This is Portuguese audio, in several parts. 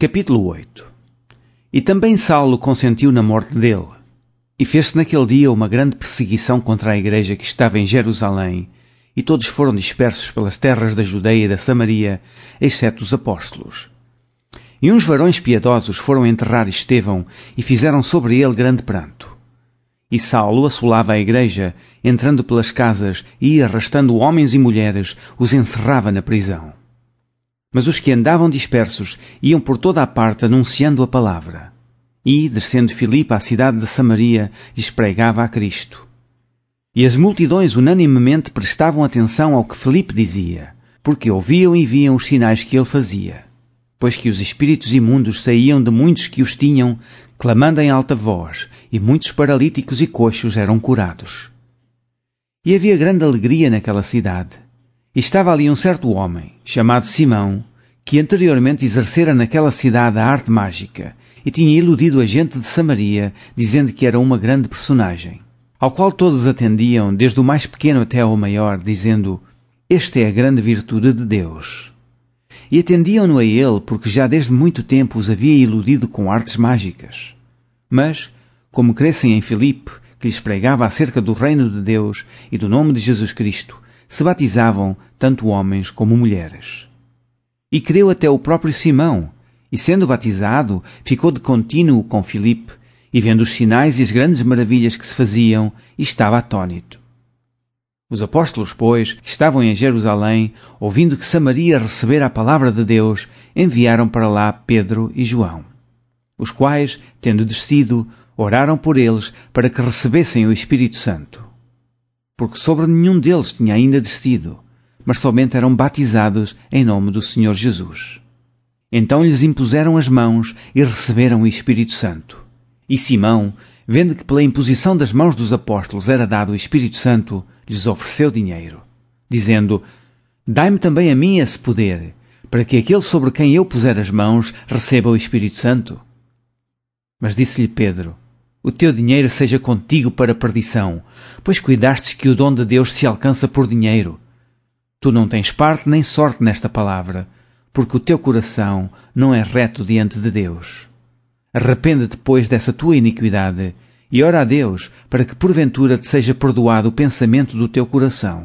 Capítulo 8. E também Saulo consentiu na morte dele. E fez-se naquele dia uma grande perseguição contra a igreja que estava em Jerusalém, e todos foram dispersos pelas terras da Judeia e da Samaria, exceto os apóstolos. E uns varões piedosos foram enterrar Estevão e fizeram sobre ele grande pranto. E Saulo assolava a igreja, entrando pelas casas e, arrastando homens e mulheres, os encerrava na prisão. Mas os que andavam dispersos iam por toda a parte anunciando a palavra. E, descendo Filipe à cidade de Samaria, lhes pregava a Cristo. E as multidões unanimemente prestavam atenção ao que Filipe dizia, porque ouviam e viam os sinais que ele fazia, pois que os espíritos imundos saíam de muitos que os tinham, clamando em alta voz, e muitos paralíticos e coxos eram curados. E havia grande alegria naquela cidade. E estava ali um certo homem, chamado Simão, que anteriormente exercera naquela cidade a arte mágica, e tinha iludido a gente de Samaria, dizendo que era uma grande personagem, ao qual todos atendiam, desde o mais pequeno até ao maior, dizendo: "Esta é a grande virtude de Deus." E atendiam-no a ele, porque já desde muito tempo os havia iludido com artes mágicas. Mas, como crescem em Filipe, que lhes pregava acerca do reino de Deus e do nome de Jesus Cristo, se batizavam tanto homens como mulheres. E creu até o próprio Simão, e sendo batizado, ficou de contínuo com Filipe, e vendo os sinais e as grandes maravilhas que se faziam, estava atônito. Os apóstolos, pois, que estavam em Jerusalém, ouvindo que Samaria recebera a palavra de Deus, enviaram para lá Pedro e João, os quais, tendo descido, oraram por eles para que recebessem o Espírito Santo. Porque sobre nenhum deles tinha ainda descido, mas somente eram batizados em nome do Senhor Jesus. Então lhes impuseram as mãos e receberam o Espírito Santo. E Simão, vendo que pela imposição das mãos dos apóstolos era dado o Espírito Santo, lhes ofereceu dinheiro, dizendo: "Dai-me também a mim esse poder, para que aquele sobre quem eu puser as mãos receba o Espírito Santo." Mas disse-lhe Pedro: "O teu dinheiro seja contigo para perdição, pois cuidastes que o dom de Deus se alcança por dinheiro. Tu não tens parte nem sorte nesta palavra, porque o teu coração não é reto diante de Deus. Arrepende-te, pois, dessa tua iniquidade, e ora a Deus, para que porventura te seja perdoado o pensamento do teu coração.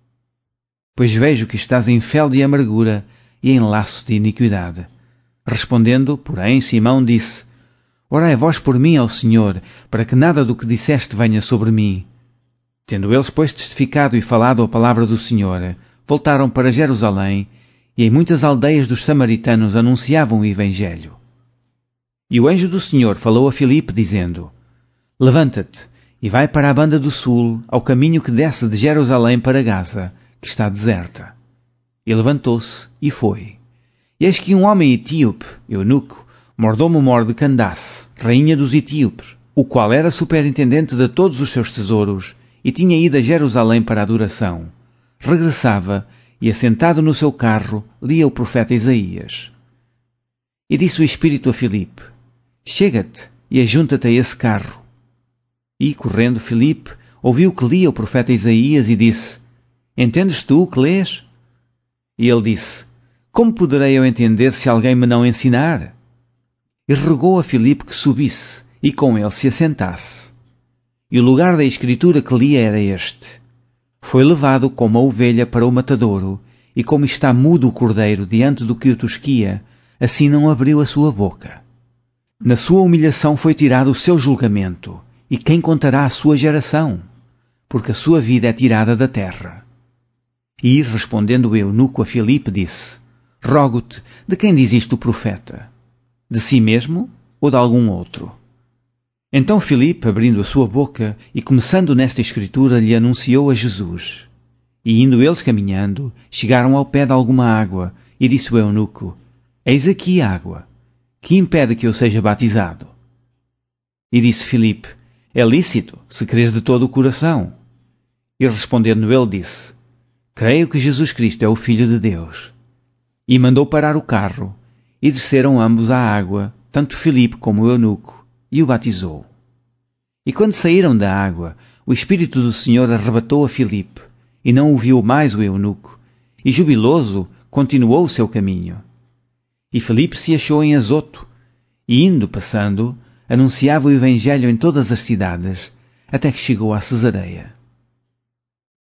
Pois vejo que estás em fel de amargura e em laço de iniquidade." Respondendo, porém, Simão disse: "Orai vós por mim ao Senhor, para que nada do que disseste venha sobre mim." Tendo eles, pois, testificado e falado a palavra do Senhor, voltaram para Jerusalém, e em muitas aldeias dos samaritanos anunciavam o Evangelho. E o anjo do Senhor falou a Filipe, dizendo: "Levanta-te, e vai para a banda do sul, ao caminho que desce de Jerusalém para Gaza, que está deserta." E levantou-se, e foi. E eis que um homem etíope, eunuco, mordomo-mor de Candace, rainha dos etíopes, o qual era superintendente de todos os seus tesouros, e tinha ido a Jerusalém para a adoração, regressava, e assentado no seu carro, lia o profeta Isaías. E disse o Espírito a Filipe: "Chega-te e ajunta-te a esse carro." E, correndo Filipe, ouviu que lia o profeta Isaías e disse: "Entendes tu o que lês?" E ele disse: "Como poderei eu entender se alguém me não ensinar?" E rogou a Filipe que subisse, e com ele se assentasse. E o lugar da escritura que lia era este: "Foi levado como a ovelha para o matadouro, e como está mudo o cordeiro diante do que o tosquia, assim não abriu a sua boca. Na sua humilhação foi tirado o seu julgamento, e quem contará a sua geração? Porque a sua vida é tirada da terra." E, respondendo o eunuco a Filipe, disse: "Rogo-te, de quem diz isto o profeta? De si mesmo ou de algum outro?" Então Filipe, abrindo a sua boca e começando nesta escritura, lhe anunciou a Jesus. E indo eles caminhando, chegaram ao pé de alguma água, e disse o eunuco: "Eis aqui água. Que impede que eu seja batizado?" E disse Filipe: "É lícito, se creres de todo o coração." E respondendo ele disse: "Creio que Jesus Cristo é o Filho de Deus." E mandou parar o carro, e desceram ambos à água, tanto Filipe como o eunuco, e o batizou. E quando saíram da água, o Espírito do Senhor arrebatou a Filipe, e não o viu mais o eunuco, e jubiloso continuou o seu caminho. E Filipe se achou em Azoto, e indo passando, anunciava o Evangelho em todas as cidades, até que chegou a Cesareia.